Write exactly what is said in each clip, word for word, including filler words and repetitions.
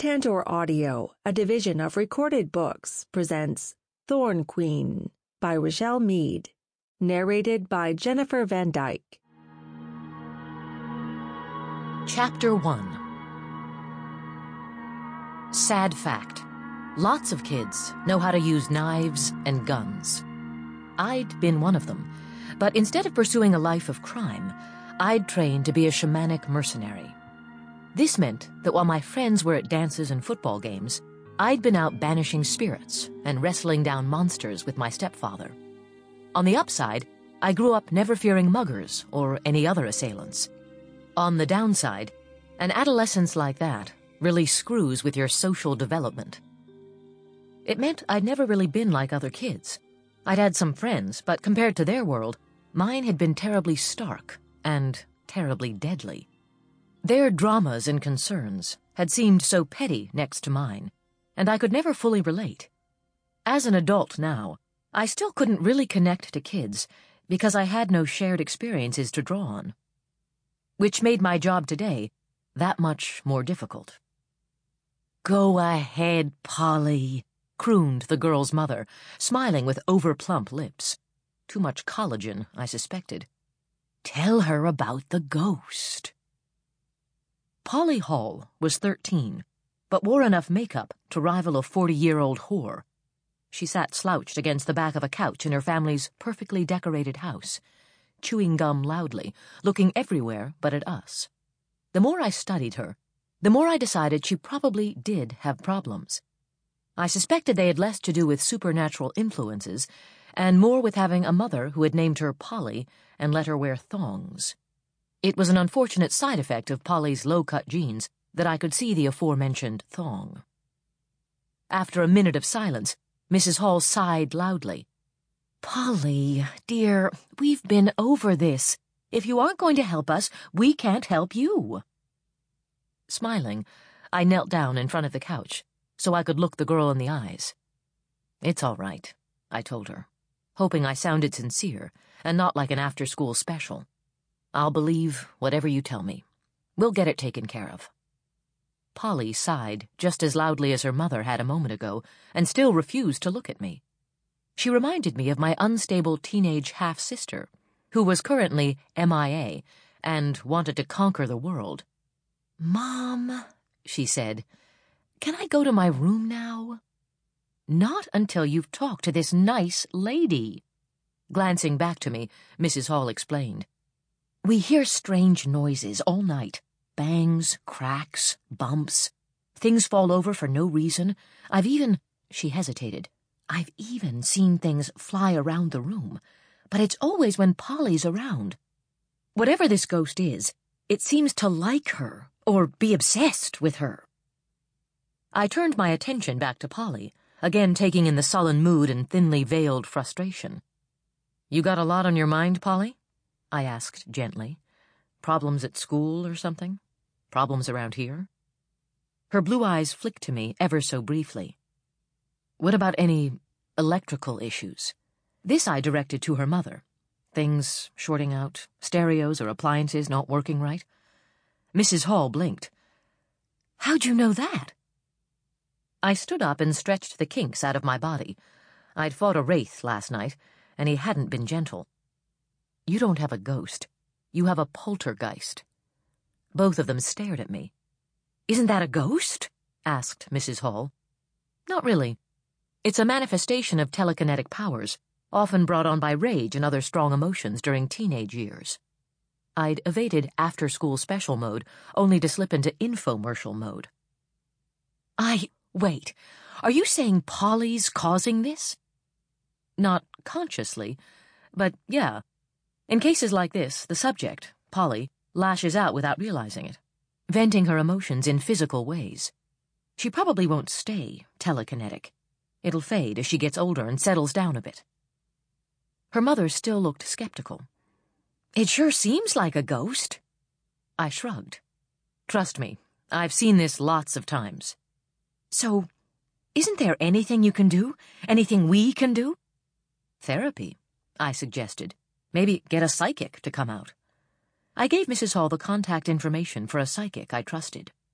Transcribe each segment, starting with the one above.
Tantor Audio, a division of Recorded Books, presents Thorn Queen by Rochelle Mead, narrated by Jennifer Van Dyke. Chapter one. Sad fact. Lots of kids know how to use knives and guns. I'd been one of them, but instead of pursuing a life of crime, I'd trained to be a shamanic mercenary. This meant that while my friends were at dances and football games, I'd been out banishing spirits and wrestling down monsters with my stepfather. On the upside, I grew up never fearing muggers or any other assailants. On the downside, an adolescence like that really screws with your social development. It meant I'd never really been like other kids. I'd had some friends, but compared to their world, mine had been terribly stark and terribly deadly. Their dramas and concerns had seemed so petty next to mine, and I could never fully relate. As an adult now, I still couldn't really connect to kids because I had no shared experiences to draw on, which made my job today that much more difficult. "Go ahead, Polly," crooned the girl's mother, smiling with over-plump lips. Too much collagen, I suspected. "Tell her about the ghost." Polly Hall was thirteen, but wore enough makeup to rival a forty-year-old whore. She sat slouched against the back of a couch in her family's perfectly decorated house, chewing gum loudly, looking everywhere but at us. The more I studied her, the more I decided she probably did have problems. I suspected they had less to do with supernatural influences and more with having a mother who had named her Polly and let her wear thongs. It was an unfortunate side effect of Polly's low-cut jeans that I could see the aforementioned thong. After a minute of silence, Missus Hall sighed loudly. "Polly, dear, we've been over this. If you aren't going to help us, we can't help you." Smiling, I knelt down in front of the couch so I could look the girl in the eyes. "It's all right," I told her, hoping I sounded sincere and not like an after-school special. "I'll believe whatever you tell me. We'll get it taken care of." Polly sighed just as loudly as her mother had a moment ago and still refused to look at me. She reminded me of my unstable teenage half-sister, who was currently M I A and wanted to conquer the world. "Mom," she said, "can I go to my room now?" "Not until you've talked to this nice lady." Glancing back to me, Missus Hall explained. "We hear strange noises all night. Bangs, cracks, bumps. Things fall over for no reason. I've even—" she hesitated. "I've even seen things fly around the room. But it's always when Polly's around. Whatever this ghost is, it seems to like her or be obsessed with her." I turned my attention back to Polly, again taking in the sullen mood and thinly veiled frustration. "You got a lot on your mind, Polly?" I asked gently. "Problems at school or something? Problems around here?" Her blue eyes flicked to me ever so briefly. "What about any electrical issues?" This I directed to her mother. Things shorting out, stereos or appliances not working right. Missus Hall blinked. "How'd you know that?" I stood up and stretched the kinks out of my body. I'd fought a wraith last night, and he hadn't been gentle. "You don't have a ghost. You have a poltergeist." Both of them stared at me. "Isn't that a ghost?" asked Missus Hall. "Not really. It's a manifestation of telekinetic powers, often brought on by rage and other strong emotions during teenage years." I'd evaded after-school special mode, only to slip into infomercial mode. I... wait, are you saying Polly's causing this?" "Not consciously, but yeah. In cases like this, the subject, Polly, lashes out without realizing it, venting her emotions in physical ways. She probably won't stay telekinetic. It'll fade as she gets older and settles down a bit." Her mother still looked skeptical. "It sure seems like a ghost." I shrugged. "Trust me, I've seen this lots of times." "So, isn't there anything you can do? Anything we can do?" "Therapy," I suggested. "Maybe get a psychic to come out." I gave Missus Hall the contact information for a psychic I trusted.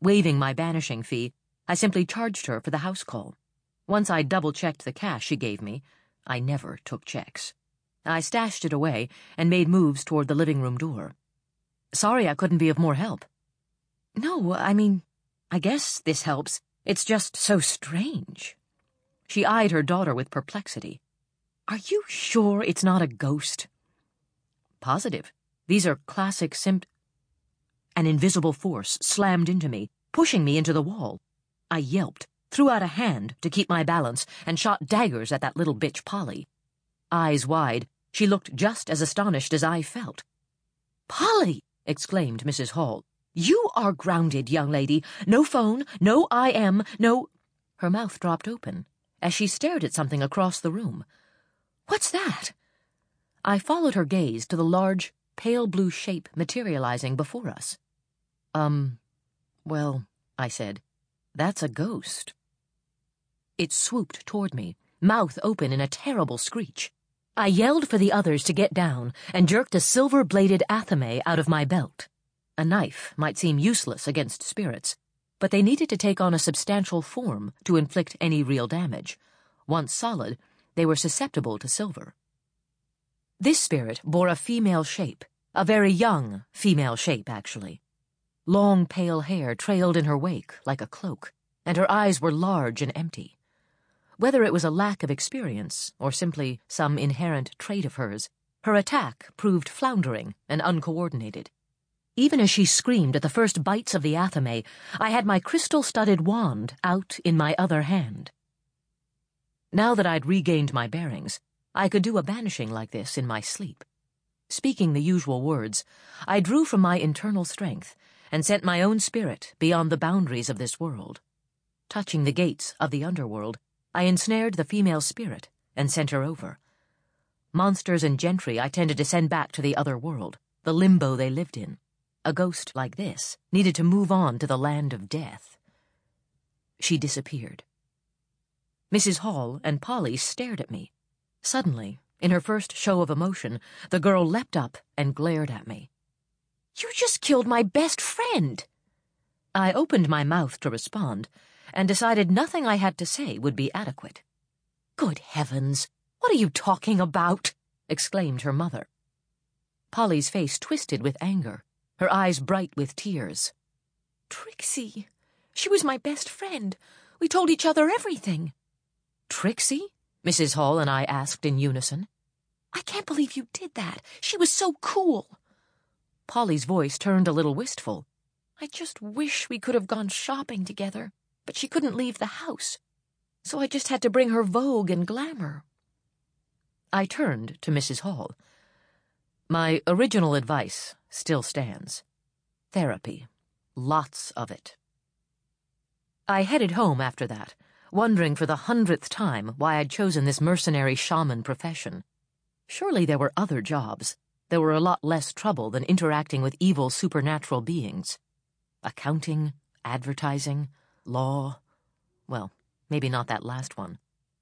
Waiving my banishing fee, I simply charged her for the house call. Once I double-checked the cash she gave me, I never took checks. I stashed it away and made moves toward the living room door. Sorry I couldn't be of more help. No, I mean, I guess this helps. It's just so strange. She eyed her daughter with perplexity. Are you sure it's not a ghost? Positive. These are classic sympt- An invisible force slammed into me, pushing me into the wall. I yelped, threw out a hand to keep my balance, and shot daggers at that little bitch Polly. Eyes wide, she looked just as astonished as I felt. Polly! Exclaimed Missus Hall. You are grounded, young lady. No phone, no I M, no— Her mouth dropped open as she stared at something across the room. What's that? I followed her gaze to the large, pale blue shape materializing before us. Um, well, I said, that's a ghost. It swooped toward me, mouth open in a terrible screech. I yelled for the others to get down and jerked a silver-bladed athame out of my belt. A knife might seem useless against spirits, but they needed to take on a substantial form to inflict any real damage. Once solid, they were susceptible to silver. This spirit bore a female shape, a very young female shape, actually. Long, pale hair trailed in her wake like a cloak, and her eyes were large and empty. Whether it was a lack of experience or simply some inherent trait of hers, her attack proved floundering and uncoordinated. Even as she screamed at the first bites of the athame, I had my crystal-studded wand out in my other hand. Now that I'd regained my bearings, I could do a banishing like this in my sleep. Speaking the usual words, I drew from my internal strength and sent my own spirit beyond the boundaries of this world. Touching the gates of the underworld, I ensnared the female spirit and sent her over. Monsters and gentry I tended to send back to the other world, the limbo they lived in. A ghost like this needed to move on to the land of death. She disappeared. Missus Hall and Polly stared at me. Suddenly, in her first show of emotion, the girl leapt up and glared at me. You just killed my best friend! I opened my mouth to respond, and decided nothing I had to say would be adequate. Good heavens! What are you talking about? Exclaimed her mother. Polly's face twisted with anger, her eyes bright with tears. Trixie! She was my best friend. We told each other everything. Trixie? Missus Hall and I asked in unison. I can't believe you did that. She was so cool. Polly's voice turned a little wistful. I just wish we could have gone shopping together, but she couldn't leave the house, so I just had to bring her vogue and glamour. I turned to Missus Hall. My original advice still stands. Therapy. Lots of it. I headed home after that, wondering for the hundredth time why I'd chosen this mercenary shaman profession. Surely there were other jobs. There were a lot less trouble than interacting with evil supernatural beings. Accounting, advertising, law. Well, maybe not that last one.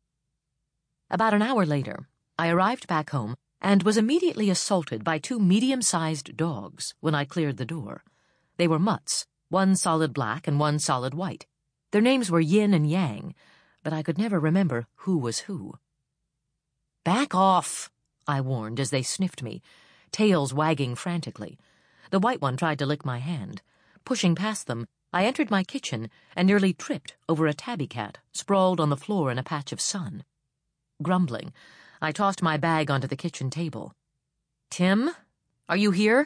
About an hour later, I arrived back home and was immediately assaulted by two medium-sized dogs when I cleared the door. They were mutts, one solid black and one solid white. Their names were Yin and Yang, but I could never remember who was who. Back off, I warned as they sniffed me, tails wagging frantically. The white one tried to lick my hand. Pushing past them, I entered my kitchen and nearly tripped over a tabby cat sprawled on the floor in a patch of sun. Grumbling, I tossed my bag onto the kitchen table. Tim, are you here?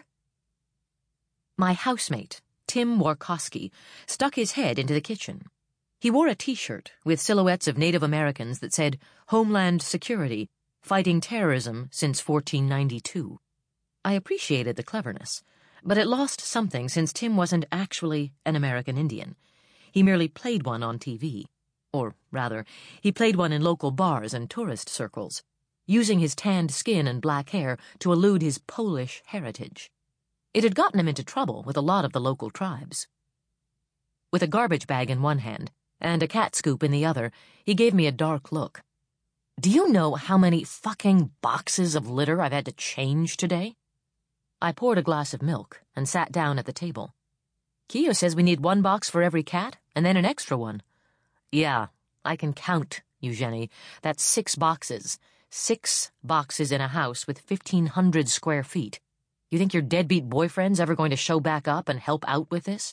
My housemate, Tim Warkowski, stuck his head into the kitchen. He wore a T-shirt with silhouettes of Native Americans that said, Homeland Security, fighting terrorism since fourteen ninety-two. I appreciated the cleverness, but it lost something since Tim wasn't actually an American Indian. He merely played one on T V. Or, rather, he played one in local bars and tourist circles, using his tanned skin and black hair to elude his Polish heritage. It had gotten him into trouble with a lot of the local tribes. With a garbage bag in one hand and a cat scoop in the other, he gave me a dark look. Do you know how many fucking boxes of litter I've had to change today? I poured a glass of milk and sat down at the table. Keo says we need one box for every cat, and then an extra one. Yeah, I can count, Eugenie. That's six boxes. Six boxes in a house with fifteen hundred square feet. You think your deadbeat boyfriend's ever going to show back up and help out with this?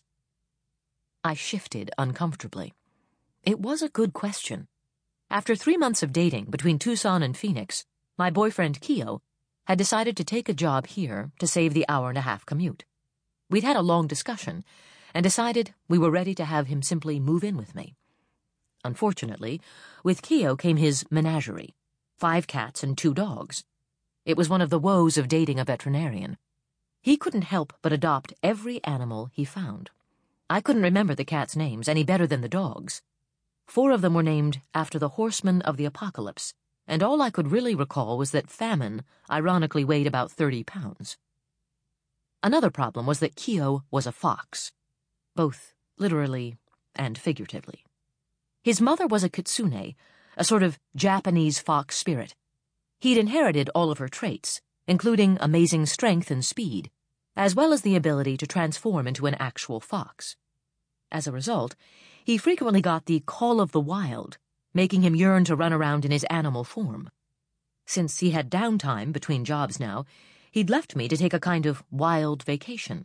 I shifted uncomfortably. It was a good question. After three months of dating between Tucson and Phoenix, my boyfriend Keo had decided to take a job here to save the hour and a half commute. We'd had a long discussion and decided we were ready to have him simply move in with me. Unfortunately, with Keo came his menagerie, five cats and two dogs. It was one of the woes of dating a veterinarian. He couldn't help but adopt every animal he found. I couldn't remember the cats' names any better than the dogs. Four of them were named after the horsemen of the apocalypse, and all I could really recall was that Famine ironically weighed about thirty pounds. Another problem was that Keo was a fox, both literally and figuratively. His mother was a kitsune, a sort of Japanese fox spirit. He'd inherited all of her traits, including amazing strength and speed, as well as the ability to transform into an actual fox. As a result, he frequently got the call of the wild, making him yearn to run around in his animal form. Since he had downtime between jobs now, he'd left me to take a kind of wild vacation.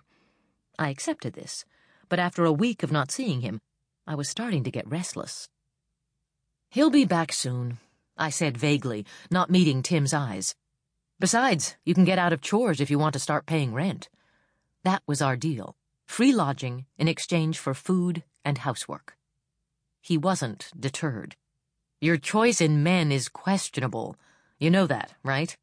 I accepted this, but after a week of not seeing him, I was starting to get restless. "He'll be back soon," I said vaguely, not meeting Tim's eyes. "Besides, you can get out of chores if you want to start paying rent." That was our deal, free lodging in exchange for food and housework. He wasn't deterred. "Your choice in men is questionable. You know that, right?"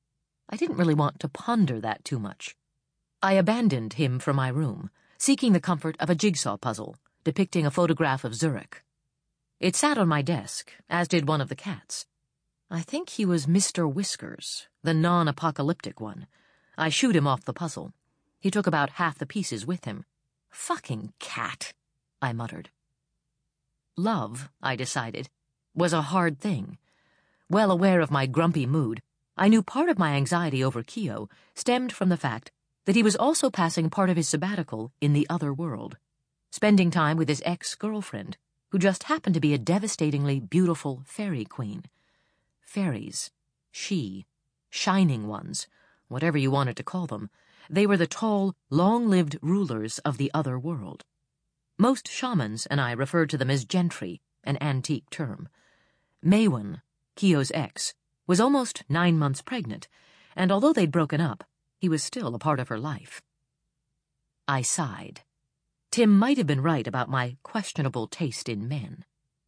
I didn't really want to ponder that too much. I abandoned him for my room, seeking the comfort of a jigsaw puzzle depicting a photograph of Zurich. It sat on my desk, as did one of the cats. I think he was Mister Whiskers, the non-apocalyptic one. I shooed him off the puzzle. He took about half the pieces with him. "Fucking cat," I muttered. Love, I decided, was a hard thing. Well aware of my grumpy mood, I knew part of my anxiety over Keo stemmed from the fact that he was also passing part of his sabbatical in the other world, spending time with his ex-girlfriend, who just happened to be a devastatingly beautiful fairy queen. Fairies, she, shining ones, whatever you wanted to call them, they were the tall, long-lived rulers of the other world. Most shamans and I referred to them as gentry, an antique term. Maywen, Keo's ex, was almost nine months pregnant, and although they'd broken up, he was still a part of her life. I sighed. Tim might have been right about my questionable taste in men.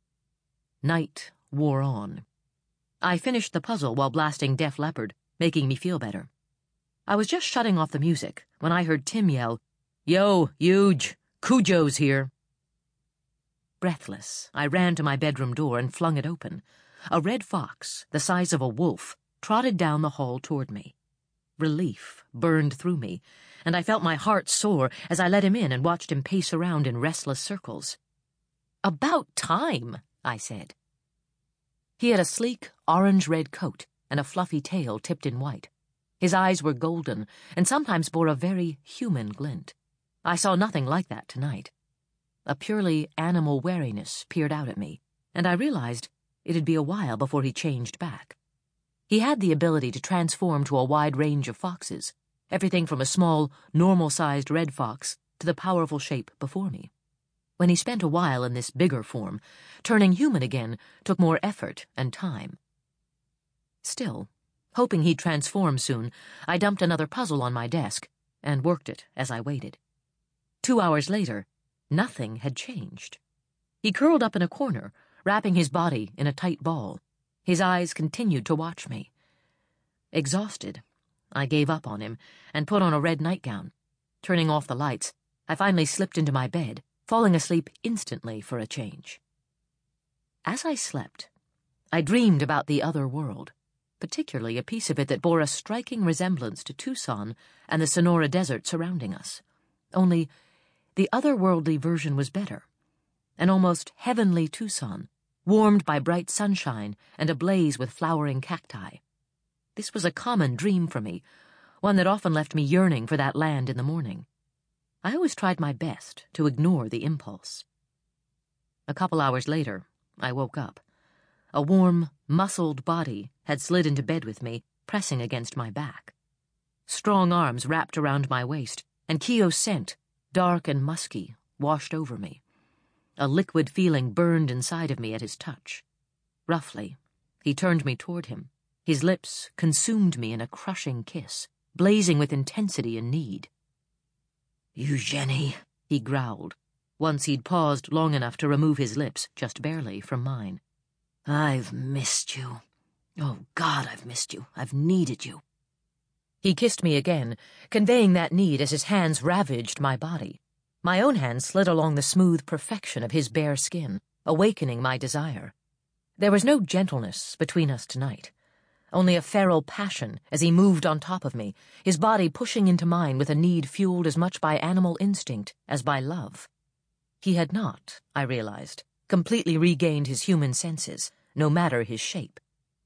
Night wore on. I finished the puzzle while blasting Def Leppard, making me feel better. I was just shutting off the music when I heard Tim yell, "Yo, Huge, Cujo's here." Breathless, I ran to my bedroom door and flung it open. A red fox, the size of a wolf, trotted down the hall toward me. Relief burned through me, and I felt my heart soar as I let him in and watched him pace around in restless circles. "About time," I said. He had a sleek, orange-red coat and a fluffy tail tipped in white. His eyes were golden and sometimes bore a very human glint. I saw nothing like that tonight. A purely animal wariness peered out at me, and I realized it'd be a while before he changed back. He had the ability to transform to a wide range of foxes, everything from a small, normal-sized red fox to the powerful shape before me. When he spent a while in this bigger form, turning human again took more effort and time. Still, hoping he'd transform soon, I dumped another puzzle on my desk and worked it as I waited. Two hours later, nothing had changed. He curled up in a corner, wrapping his body in a tight ball. His eyes continued to watch me. Exhausted, I gave up on him and put on a red nightgown. Turning off the lights, I finally slipped into my bed, falling asleep instantly for a change. As I slept, I dreamed about the other world, particularly a piece of it that bore a striking resemblance to Tucson and the Sonora Desert surrounding us. Only, the otherworldly version was better. An almost heavenly Tucson, warmed by bright sunshine and ablaze with flowering cacti. This was a common dream for me, one that often left me yearning for that land in the morning. I always tried my best to ignore the impulse. A couple hours later, I woke up. A warm, muscled body had slid into bed with me, pressing against my back. Strong arms wrapped around my waist, and Keogh's scent, dark and musky, washed over me. A liquid feeling burned inside of me at his touch. Roughly, he turned me toward him. His lips consumed me in a crushing kiss, blazing with intensity and need. "Eugenie," he growled, once he'd paused long enough to remove his lips, just barely, from mine. "I've missed you. Oh, God, I've missed you. I've needed you." He kissed me again, conveying that need as his hands ravaged my body. My own hands slid along the smooth perfection of his bare skin, awakening my desire. There was no gentleness between us tonight, only a feral passion as he moved on top of me, his body pushing into mine with a need fueled as much by animal instinct as by love. He had not, I realized, completely regained his human senses, no matter his shape.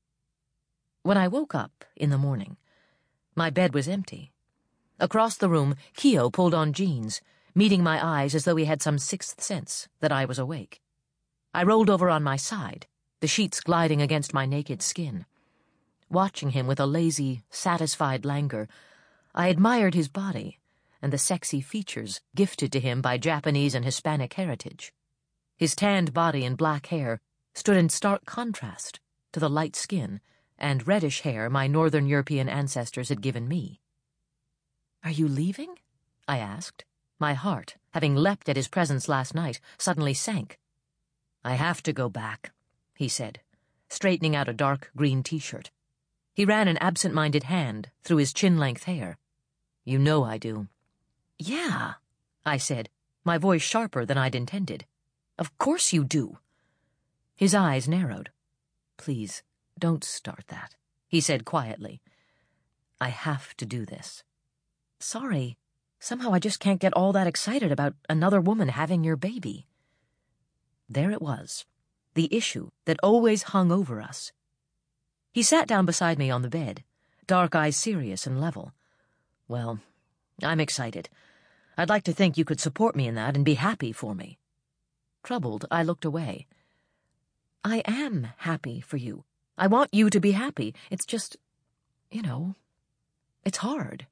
When I woke up in the morning, my bed was empty. Across the room, Keogh pulled on jeans, meeting my eyes as though he had some sixth sense that I was awake. I rolled over on my side, the sheets gliding against my naked skin. Watching him with a lazy, satisfied languor, I admired his body and the sexy features gifted to him by Japanese and Hispanic heritage. His tanned body and black hair stood in stark contrast to the light skin and reddish hair my Northern European ancestors had given me. "Are you leaving?" I asked. My heart, having leapt at his presence last night, suddenly sank. "I have to go back," he said, straightening out a dark green t-shirt. He ran an absent-minded hand through his chin-length hair. "You know I do." "Yeah," I said, my voice sharper than I'd intended. "Of course you do." His eyes narrowed. "Please, don't start that," he said quietly. "I have to do this." "Sorry. Somehow I just can't get all that excited about another woman having your baby." There it was, the issue that always hung over us. He sat down beside me on the bed, dark eyes serious and level. "Well, I'm excited. I'd like to think you could support me in that and be happy for me." Troubled, I looked away. "I am happy for you. I want you to be happy. It's just, you know, it's hard."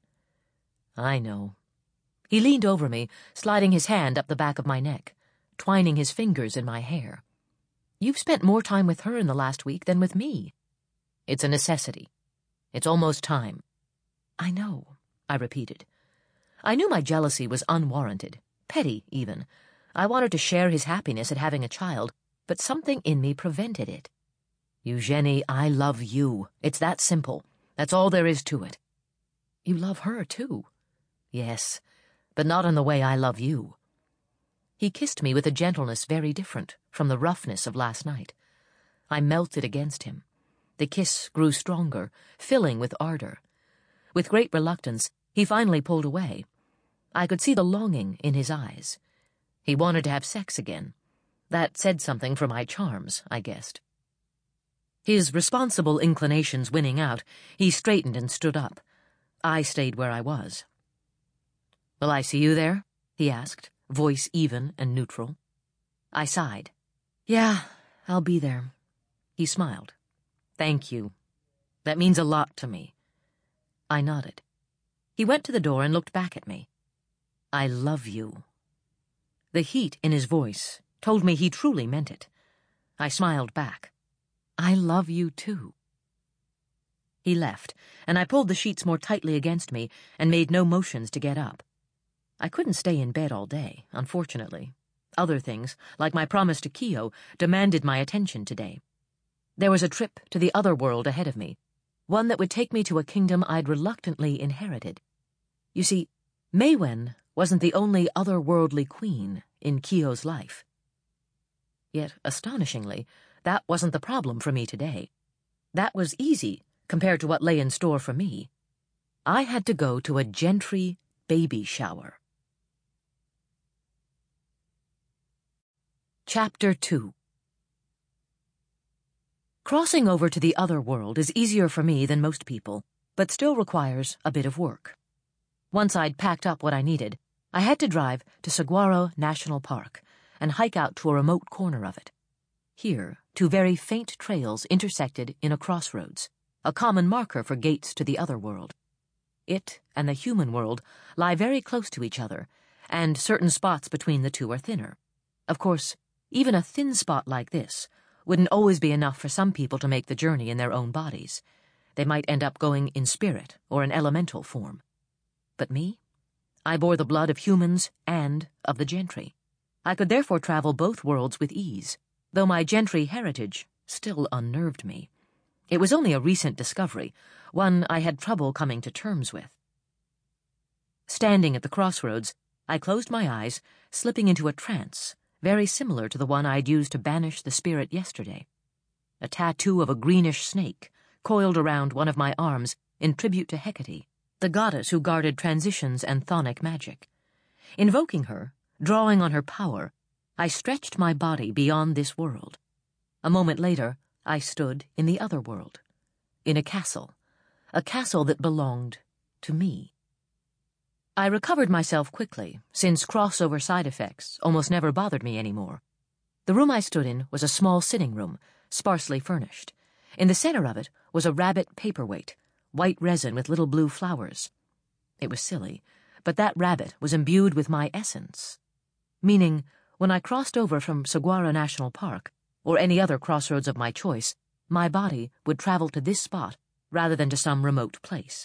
"I know." He leaned over me, sliding his hand up the back of my neck, twining his fingers in my hair. "You've spent more time with her in the last week than with me." "It's a necessity. It's almost time." "I know," I repeated. I knew my jealousy was unwarranted, petty even. I wanted to share his happiness at having a child, but something in me prevented it. "Eugenie, I love you. It's that simple. That's all there is to it." "You love her, too." "Yes, but not in the way I love you." He kissed me with a gentleness very different from the roughness of last night. I melted against him. The kiss grew stronger, filling with ardor. With great reluctance, he finally pulled away. I could see the longing in his eyes. He wanted to have sex again. That said something for my charms, I guessed. His responsible inclinations winning out, he straightened and stood up. I stayed where I was. "Will I see you there?" he asked, voice even and neutral. I sighed. "Yeah, I'll be there." He smiled. "Thank you. That means a lot to me." I nodded. He went to the door and looked back at me. "I love you." The heat in his voice told me he truly meant it. I smiled back. "I love you, too." He left, and I pulled the sheets more tightly against me and made no motions to get up. I couldn't stay in bed all day, unfortunately. Other things, like my promise to Keogh, demanded my attention today. There was a trip to the other world ahead of me, one that would take me to a kingdom I'd reluctantly inherited. You see, Maywen wasn't the only otherworldly queen in Keogh's life. Yet, astonishingly, that wasn't the problem for me today. That was easy compared to what lay in store for me. I had to go to a gentry baby shower. Chapter two. Crossing over to the other world is easier for me than most people, but still requires a bit of work. Once I'd packed up what I needed, I had to drive to Saguaro National Park and hike out to a remote corner of it. Here, two very faint trails intersected in a crossroads, a common marker for gates to the other world. It and the human world lie very close to each other, and certain spots between the two are thinner. Of course, even a thin spot like this wouldn't always be enough for some people to make the journey in their own bodies. They might end up going in spirit or in elemental form. But me? I bore the blood of humans and of the gentry. I could therefore travel both worlds with ease, though my gentry heritage still unnerved me. It was only a recent discovery, one I had trouble coming to terms with. Standing at the crossroads, I closed my eyes, slipping into a trance, very similar to the one I'd used to banish the spirit yesterday. A tattoo of a greenish snake coiled around one of my arms in tribute to Hecate, the goddess who guarded transitions and chthonic magic. Invoking her, drawing on her power, I stretched my body beyond this world. A moment later, I stood in the other world, in a castle, a castle that belonged to me. I recovered myself quickly, since crossover side effects almost never bothered me anymore. The room I stood in was a small sitting room, sparsely furnished. In the center of it was a rabbit paperweight, white resin with little blue flowers. It was silly, but that rabbit was imbued with my essence. Meaning, when I crossed over from Saguaro National Park, or any other crossroads of my choice, my body would travel to this spot rather than to some remote place.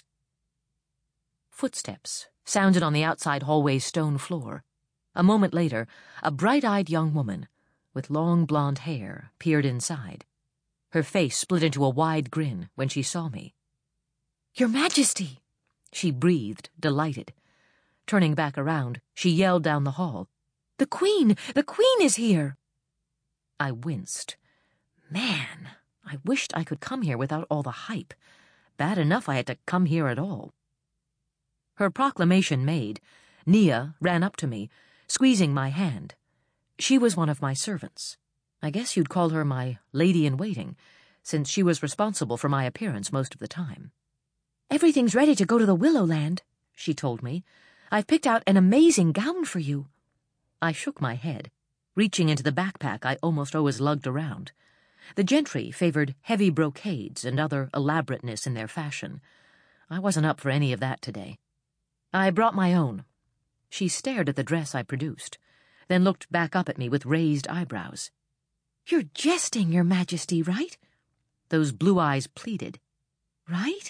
Footsteps sounded on the outside hallway's stone floor. A moment later, a bright-eyed young woman with long blonde hair peered inside. Her face split into a wide grin when she saw me. "Your Majesty!" she breathed, delighted. Turning back around, she yelled down the hall, "The Queen! The Queen is here!" I winced. Man, I wished I could come here without all the hype. Bad enough I had to come here at all. Her proclamation made, Nia ran up to me, squeezing my hand. She was one of my servants. I guess you'd call her my lady-in-waiting, since she was responsible for my appearance most of the time. "Everything's ready to go to the Willowland," she told me. "I've picked out an amazing gown for you." I shook my head, reaching into the backpack I almost always lugged around. The gentry favored heavy brocades and other elaborateness in their fashion. I wasn't up for any of that today. I brought my own. She stared at the dress I produced, then looked back up at me with raised eyebrows. "You're jesting, Your Majesty, right?" Those blue eyes pleaded. "Right?"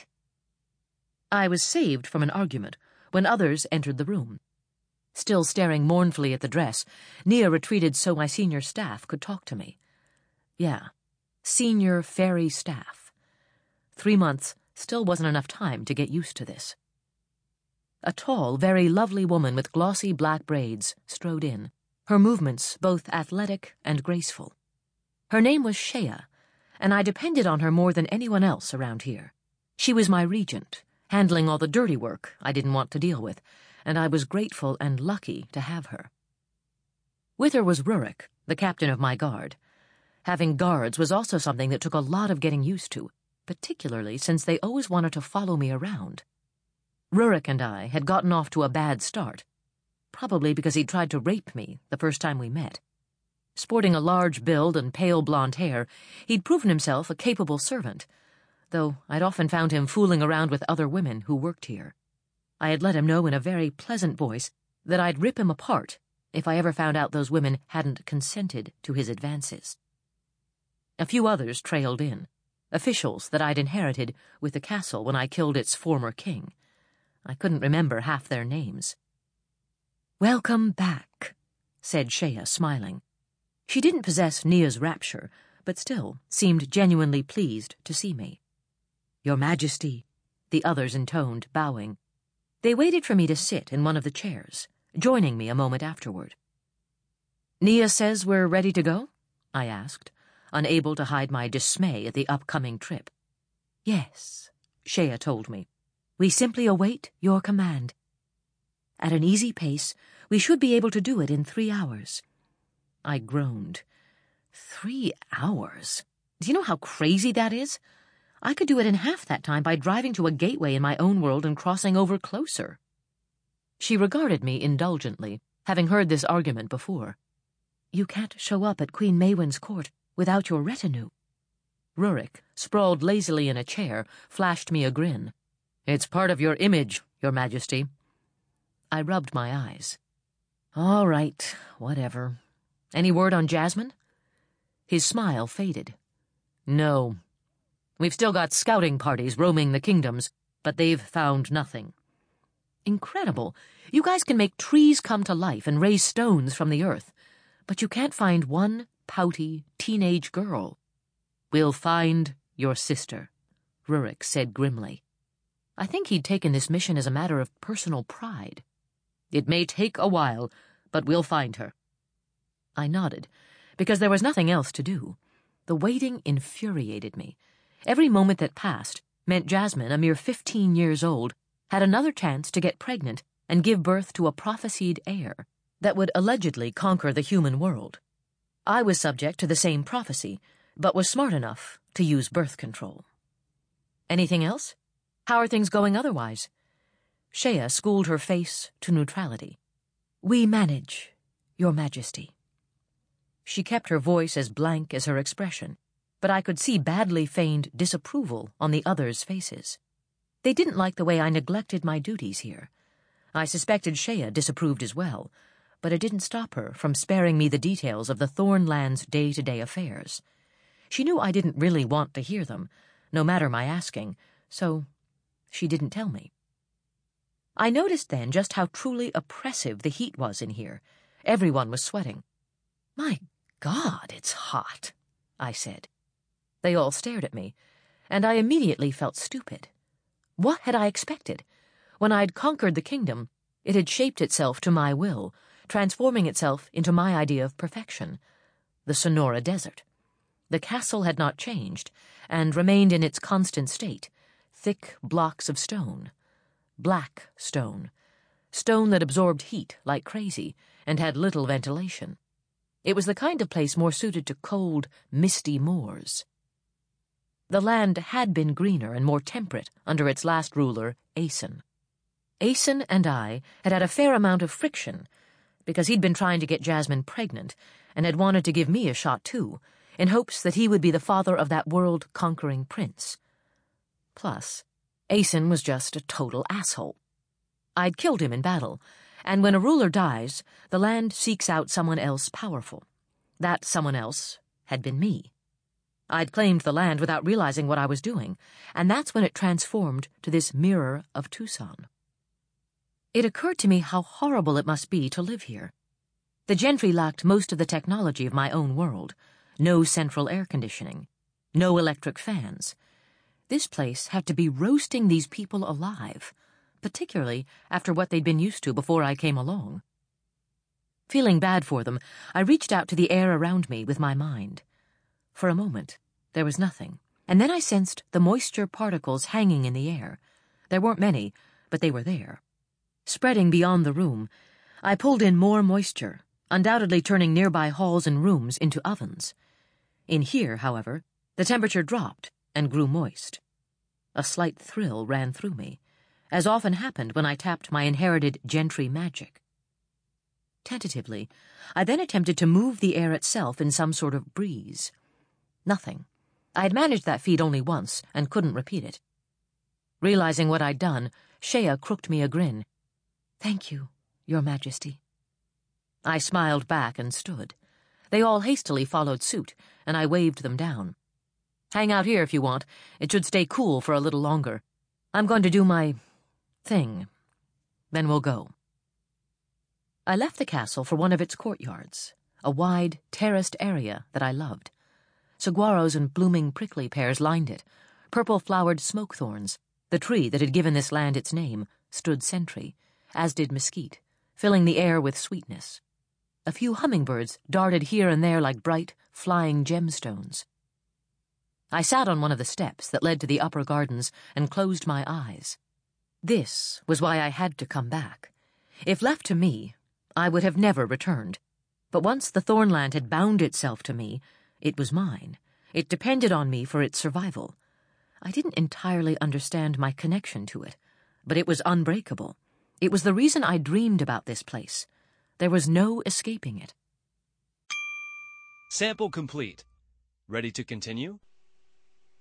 I was saved from an argument when others entered the room. Still staring mournfully at the dress, Nia retreated so my senior staff could talk to me. Yeah, senior fairy staff. Three months still wasn't enough time to get used to this. A tall, very lovely woman with glossy black braids strode in, her movements both athletic and graceful. Her name was Shea, and I depended on her more than anyone else around here. She was my regent, handling all the dirty work I didn't want to deal with, and I was grateful and lucky to have her. With her was Rurik, the captain of my guard. Having guards was also something that took a lot of getting used to, particularly since they always wanted to follow me around. Rurik and I had gotten off to a bad start, probably because he'd tried to rape me the first time we met. Sporting a large build and pale blonde hair, he'd proven himself a capable servant, though I'd often found him fooling around with other women who worked here. I had let him know in a very pleasant voice that I'd rip him apart if I ever found out those women hadn't consented to his advances. A few others trailed in, officials that I'd inherited with the castle when I killed its former king. I couldn't remember half their names. "Welcome back," said Shea, smiling. She didn't possess Nia's rapture, but still seemed genuinely pleased to see me. "Your Majesty," the others intoned, bowing. They waited for me to sit in one of the chairs, joining me a moment afterward. "Nia says we're ready to go?" I asked, unable to hide my dismay at the upcoming trip. "Yes," Shea told me. "We simply await your command. At an easy pace, we should be able to do it in three hours." I groaned. Three hours? Do you know how crazy that is? I could do it in half that time by driving to a gateway in my own world and crossing over closer. She regarded me indulgently, having heard this argument before. "You can't show up at Queen Maywin's court without your retinue." Rurik, sprawled lazily in a chair, flashed me a grin. "It's part of your image, Your Majesty." I rubbed my eyes. "All right, whatever. Any word on Jasmine?" His smile faded. "No. We've still got scouting parties roaming the kingdoms, but they've found nothing." "Incredible. You guys can make trees come to life and raise stones from the earth, but you can't find one pouty teenage girl." "We'll find your sister," Rurik said grimly. I think he'd taken this mission as a matter of personal pride. "It may take a while, but we'll find her." I nodded, because there was nothing else to do. The waiting infuriated me. Every moment that passed meant Jasmine, a mere fifteen years old, had another chance to get pregnant and give birth to a prophesied heir that would allegedly conquer the human world. I was subject to the same prophecy, but was smart enough to use birth control. "Anything else? How are things going otherwise?" Shea schooled her face to neutrality. "We manage, Your Majesty." She kept her voice as blank as her expression, but I could see badly feigned disapproval on the others' faces. They didn't like the way I neglected my duties here. I suspected Shea disapproved as well, but it didn't stop her from sparing me the details of the Thornland's day-to-day affairs. She knew I didn't really want to hear them, no matter my asking, so she didn't tell me. I noticed then just how truly oppressive the heat was in here. Everyone was sweating. "My God, it's hot," I said. They all stared at me, and I immediately felt stupid. What had I expected? When I'd conquered the kingdom, it had shaped itself to my will, transforming itself into my idea of perfection, the Sonora Desert. The castle had not changed, and remained in its constant state, thick blocks of stone. Black stone. Stone that absorbed heat like crazy, and had little ventilation. It was the kind of place more suited to cold, misty moors. The land had been greener and more temperate under its last ruler, Aeson. Aeson and I had had a fair amount of friction, because he'd been trying to get Jasmine pregnant, and had wanted to give me a shot too, in hopes that he would be the father of that world-conquering prince. Plus, Aeson was just a total asshole. I'd killed him in battle, and when a ruler dies, the land seeks out someone else powerful. That someone else had been me. I'd claimed the land without realizing what I was doing, and that's when it transformed to this mirror of Tucson. It occurred to me how horrible it must be to live here. The gentry lacked most of the technology of my own world. No central air conditioning. No electric fans. This place had to be roasting these people alive, particularly after what they'd been used to before I came along. Feeling bad for them, I reached out to the air around me with my mind. For a moment, there was nothing, and then I sensed the moisture particles hanging in the air. There weren't many, but they were there. Spreading beyond the room, I pulled in more moisture, undoubtedly turning nearby halls and rooms into ovens. In here, however, the temperature dropped and grew moist. A slight thrill ran through me, as often happened when I tapped my inherited gentry magic. Tentatively, I then attempted to move the air itself in some sort of breeze. Nothing. I had managed that feat only once and couldn't repeat it. Realizing what I'd done, Shea crooked me a grin. "Thank you, Your Majesty." I smiled back and stood. They all hastily followed suit, and I waved them down. "Hang out here if you want. It should stay cool for a little longer. I'm going to do my thing. Then we'll go." I left the castle for one of its courtyards, a wide, terraced area that I loved. Saguaros and blooming prickly pears lined it. Purple-flowered smoke thorns, the tree that had given this land its name, stood sentry, as did mesquite, filling the air with sweetness. A few hummingbirds darted here and there like bright, flying gemstones. I sat on one of the steps that led to the upper gardens and closed my eyes. This was why I had to come back. If left to me, I would have never returned. But once the Thornland had bound itself to me, it was mine. It depended on me for its survival. I didn't entirely understand my connection to it, but it was unbreakable. It was the reason I dreamed about this place. There was no escaping it. Sample complete. Ready to continue?